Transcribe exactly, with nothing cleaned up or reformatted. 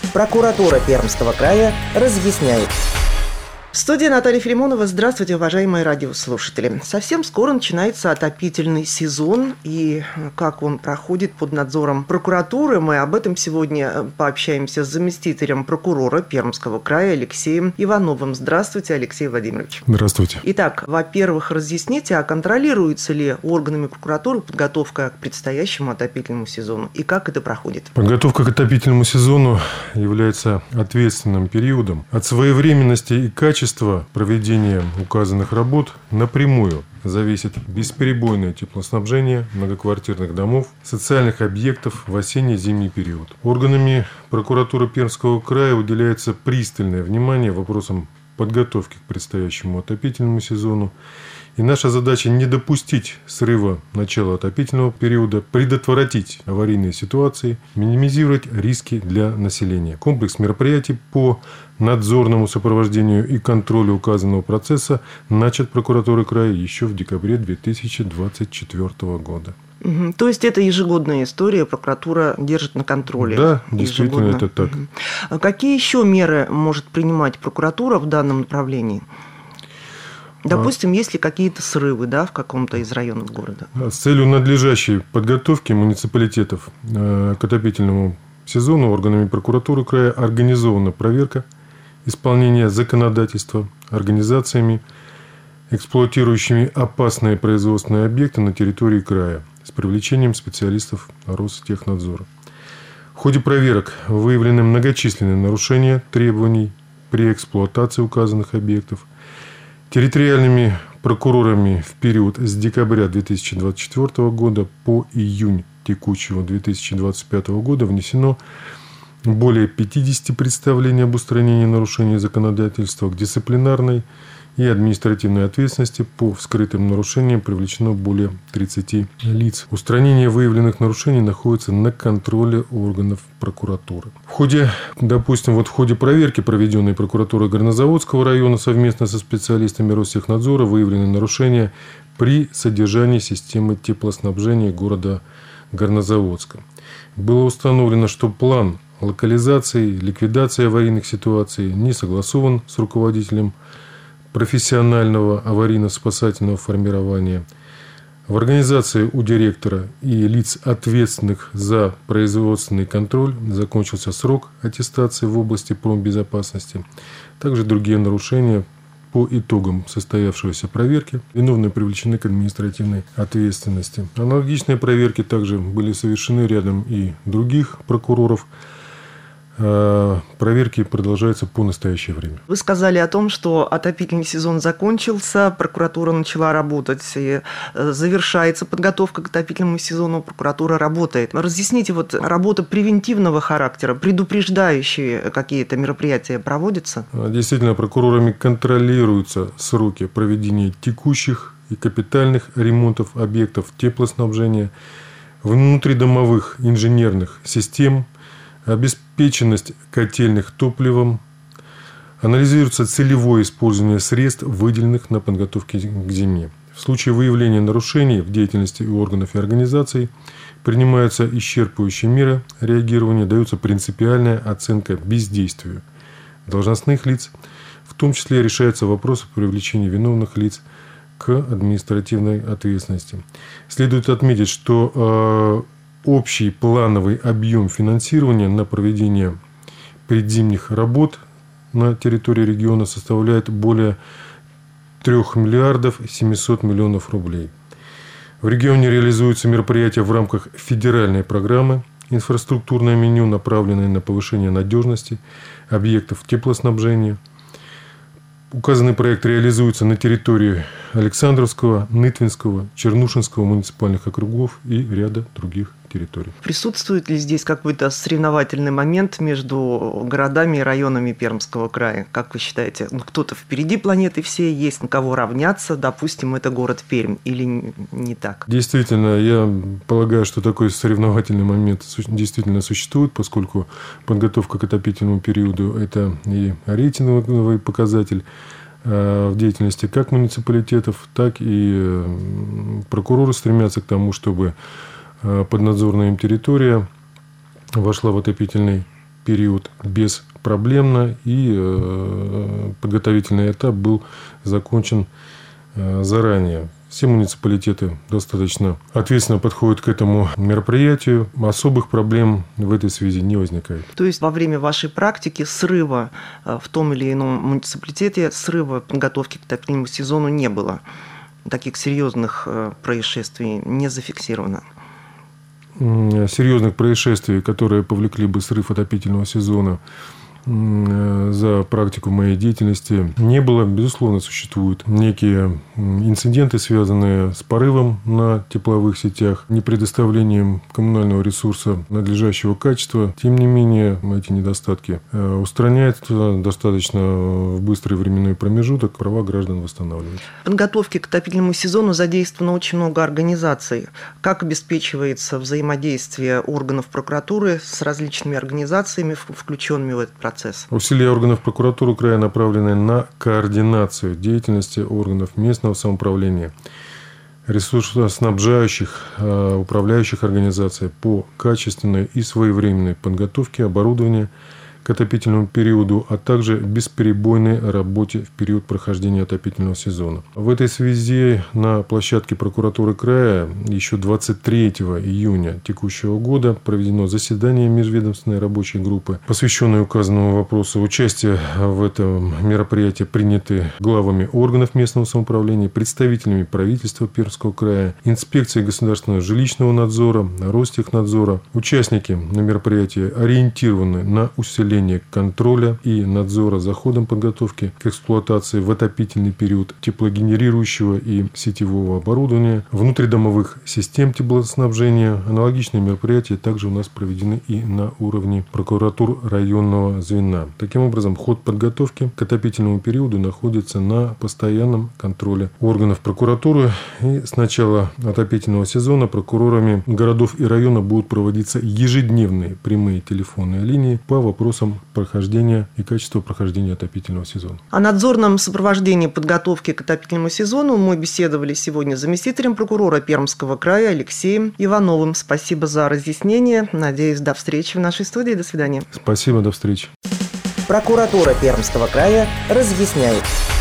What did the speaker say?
Прокуратура Пермского края разъясняет. В студии Наталья Филимонова. Здравствуйте, уважаемые радиослушатели. Совсем скоро начинается отопительный сезон, и как он проходит под надзором прокуратуры, мы об этом сегодня пообщаемся с заместителем прокурора Пермского края Алексеем Ивановым. Здравствуйте, Алексей Владимирович. Здравствуйте. Итак, во-первых, разъясните, а контролируется ли органами прокуратуры подготовка к предстоящему отопительному сезону, и как это проходит? Подготовка к отопительному сезону является ответственным периодом. От своевременности и качества Качество проведения указанных работ напрямую зависит бесперебойное теплоснабжение многоквартирных домов, социальных объектов в осенне-зимний период. Органами прокуратуры Пермского края уделяется пристальное внимание вопросам подготовки к предстоящему отопительному сезону. И наша задача не допустить срыва начала отопительного периода, предотвратить аварийные ситуации, минимизировать риски для населения. Комплекс мероприятий по надзорному сопровождению и контролю указанного процесса начат прокуратурой края еще в декабре две тысячи двадцать четвёртого года. Угу. То есть это ежегодная история, прокуратура держит на контроле. Да, действительно, ежегодно. Это так. Угу. А какие еще меры может принимать прокуратура в данном направлении? Допустим, есть ли какие-то срывы, да, в каком-то из районов города? С целью надлежащей подготовки муниципалитетов к отопительному сезону органами прокуратуры края организована проверка исполнения законодательства организациями, эксплуатирующими опасные производственные объекты на территории края с привлечением специалистов Ростехнадзора. В ходе проверок выявлены многочисленные нарушения требований при эксплуатации указанных объектов. Территориальными прокурорами в период с декабря две тысячи двадцать четвёртого года по июнь текущего две тысячи двадцать пятого года внесено более пятидесяти представлений об устранении нарушений законодательства, к дисциплинарной и административной ответственности по вскрытым нарушениям привлечено более тридцати лиц. Устранение выявленных нарушений находится на контроле органов прокуратуры. В ходе, допустим, вот в ходе проверки, проведенной прокуратурой Горнозаводского района совместно со специалистами Ростехнадзора, выявлены нарушения при содержании системы теплоснабжения города Горнозаводска. Было установлено, что план локализации, ликвидации аварийных ситуаций не согласован с руководителем профессионального аварийно-спасательного формирования. В организации у директора и лиц, ответственных за производственный контроль, закончился срок аттестации в области промбезопасности. Также другие нарушения по итогам состоявшейся проверки виновные привлечены к административной ответственности. Аналогичные проверки также были совершены рядом и других прокуроров. Проверки продолжаются по настоящее время. Вы сказали о том, что отопительный сезон закончился, прокуратура начала работать, и завершается подготовка к отопительному сезону, прокуратура работает. Разъясните, вот работа превентивного характера, предупреждающие какие-то мероприятия проводятся? Действительно, прокурорами контролируются сроки проведения текущих и капитальных ремонтов объектов теплоснабжения, внутридомовых инженерных систем, обеспеченность котельных топливом, анализируется целевое использование средств, выделенных на подготовку к зиме. В случае выявления нарушений в деятельности органов и организаций принимаются исчерпывающие меры реагирования, дается принципиальная оценка бездействию должностных лиц, в том числе решаются вопросы привлечения виновных лиц к административной ответственности. Следует отметить, что э, общий плановый объем финансирования на проведение предзимних работ на территории региона составляет более трёх миллиардов семисот миллионов рублей. В регионе реализуются мероприятия в рамках федеральной программы «Инфраструктурное меню», направленное на повышение надежности объектов теплоснабжения. Указанный проект реализуется на территории Александровского, Нытвенского, Чернушинского муниципальных округов и ряда других территорий. Присутствует ли здесь какой-то соревновательный момент между городами и районами Пермского края? Как вы считаете, ну, кто-то впереди планеты всей, есть на кого равняться? Допустим, это город Пермь, или не так? Действительно, я полагаю, что такой соревновательный момент действительно существует, поскольку подготовка к отопительному периоду – это и рейтинговый показатель в деятельности как муниципалитетов, так и прокуроры стремятся к тому, чтобы поднадзорная им территория вошла в отопительный период беспроблемно, и э, подготовительный этап был закончен э, заранее. Все муниципалитеты достаточно ответственно подходят к этому мероприятию. Особых проблем в этой связи не возникает. То есть во время вашей практики срыва в том или ином муниципалитете, срыва подготовки к отопительному сезону не было? Таких серьезных происшествий не зафиксировано? Серьезных происшествий, которые повлекли бы срыв отопительного сезона, за практику моей деятельности не было. Безусловно, существуют некие инциденты, связанные с порывом на тепловых сетях, непредоставлением коммунального ресурса надлежащего качества. Тем не менее, эти недостатки устраняются достаточно в быстрый временной промежуток, права граждан восстанавливаются. В подготовке к отопительному сезону задействовано очень много организаций. Как обеспечивается взаимодействие органов прокуратуры с различными организациями, включенными в этот процесс? Усилия органов прокуратуры края направлены на координацию деятельности органов местного самоуправления, ресурсоснабжающих, управляющих организаций по качественной и своевременной подготовке оборудования к отопительному периоду, а также бесперебойной работе в период прохождения отопительного сезона. В этой связи на площадке прокуратуры края еще двадцать третьего июня текущего года проведено заседание межведомственной рабочей группы, посвященное указанному вопросу. Участие в этом мероприятии приняты главами органов местного самоуправления, представителями правительства Пермского края, инспекции государственного жилищного надзора, Ростехнадзора. Участники на мероприятии ориентированы на усиление контроля и надзора за ходом подготовки к эксплуатации в отопительный период теплогенерирующего и сетевого оборудования, внутридомовых систем теплоснабжения. Аналогичные мероприятия также у нас проведены и на уровне прокуратур районного звена. Таким образом, ход подготовки к отопительному периоду находится на постоянном контроле органов прокуратуры. И с начала отопительного сезона прокурорами городов и районов будут проводиться ежедневные прямые телефонные линии по вопросам прохождения и качества прохождения отопительного сезона. О надзорном сопровождении подготовки к отопительному сезону мы беседовали сегодня с заместителем прокурора Пермского края Алексеем Ивановым. Спасибо за разъяснение. Надеюсь, до встречи в нашей студии. До свидания. Спасибо, до встречи. Прокуратура Пермского края разъясняет.